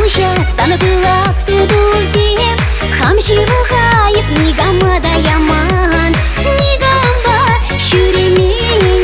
Януша саны былақты дузем, хамшивы хайып нигамада яман, нигамба шүремен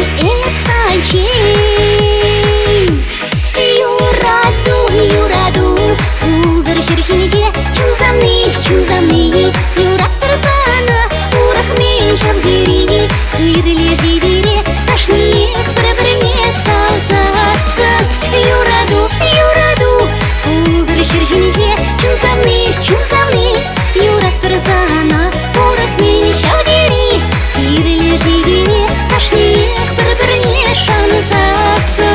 эпсанчен. Юраду, юраду, улдыр шершенеже, чузамны, юраттыр саны, урахмен шабзери, кирле жидере, ташниек бір-біріне салсасы. Юраду, улдыр шершенеже, чузамны, юраттыр саны, урахмен шабзери, кирле жидере, ташниек бір-біріне шансасы.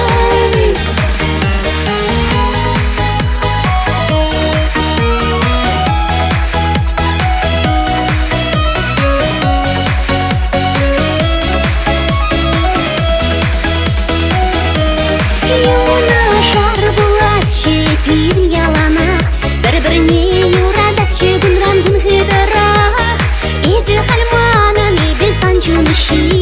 Шепин яланақ, бір-біріне юрадас шегін рангын хыдырақ, езі халманын ебе санчуны ши.